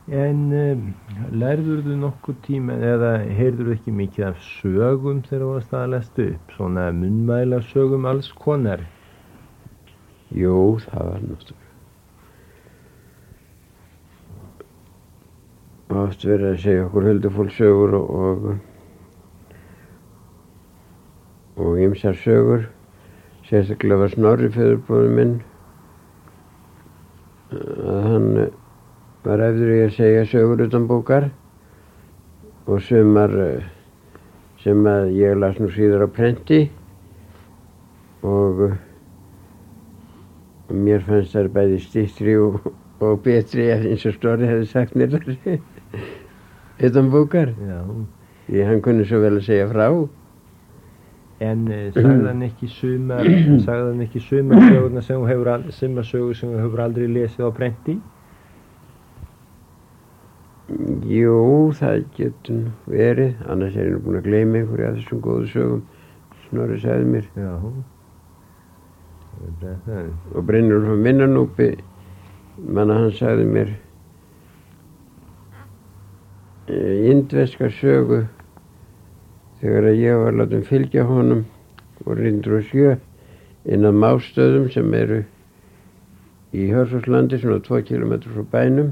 En lærðurðu nokkuð tíma eða heyrðurðu ekki mikið af sögum þegar þú varst að lesta upp? Svona munnmæla sögum alls konar? Jú, það var náttúrulega oft verið að segja okkur huldufólkssögur og ýmsar sögur. Sérstaklega var Snorri föðurbróðir minn að hann var eftir í að segja sögur utan bókar og sumar sem að ég las nú síðar á prenti og mér fannst þær bæði styttri og betri eins og Snorri hefði sagt mér þar utan bókar. Já. Því hann kunni svo vel að segja frá. En sagði hann ekki sumar sögurnar sem þú hefur aldrei lesið á prenti? Jú, það getur verið, annars er ég nú búinn að gleyma einhverju af þessum góðu sögum Snorri sagði mér. Já. Og Brynjólfur frá Minnanúpi, manna hann sagði mér indverska sögu þegar ég var látin fylgja honum voru 1907 inn að Mástöðum sem eru í Hörðsholtslandi, svona 2 kilometrar frá bænum.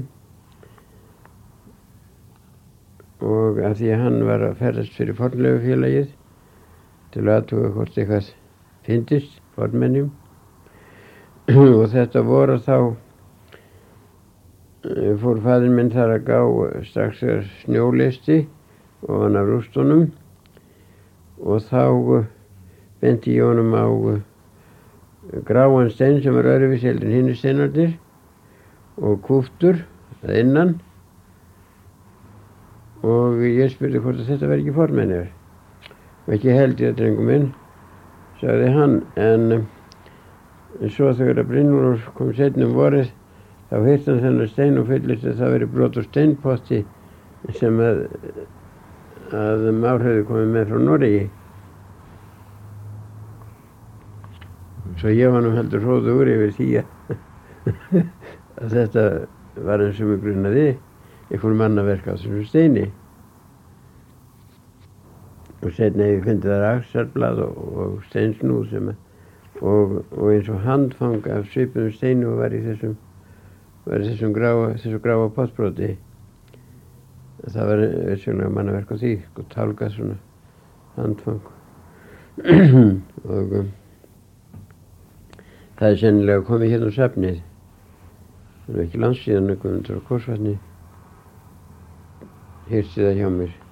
Og af því að hann var að ferðast fyrir fornleifafélagið til að athuga hvort eitthvað fyndist fornmennjum og þetta voru þá fór faðir minn þar að gá strax snjólisti ofan af rústunum og þá benti ég honum á gráan stein sem var öðruvísi heldur en hinir steinarnir og kúptur að innan og ég spurði hvort að þetta væri ekki fornmenjar. Og ekki held ég að drengum minn, sagði hann, en svo þegar að Brynjólfur kom seinna vorið, þá hirti hann þennan stein og fyllist að það veri brot úr steinpotti sem að Már hefði komið með frá Noregi. Svo ég var nú heldur hróðugur yfir því að þetta var eins og mig grunaði einhver mannaverk á þessum steini. Og seinna hef ég fundið þar axarblað og steinsnúð sem og eins og handfang af svipuðum steinu og var í þessu gráa pottbroti. Það var svona mannaverk á því, og tálgað svona handfang. Og það er sennilega komið hérna á safnið. Það er ekki langt síðan Guðmundur á Korsvatni hirti það hjá mér.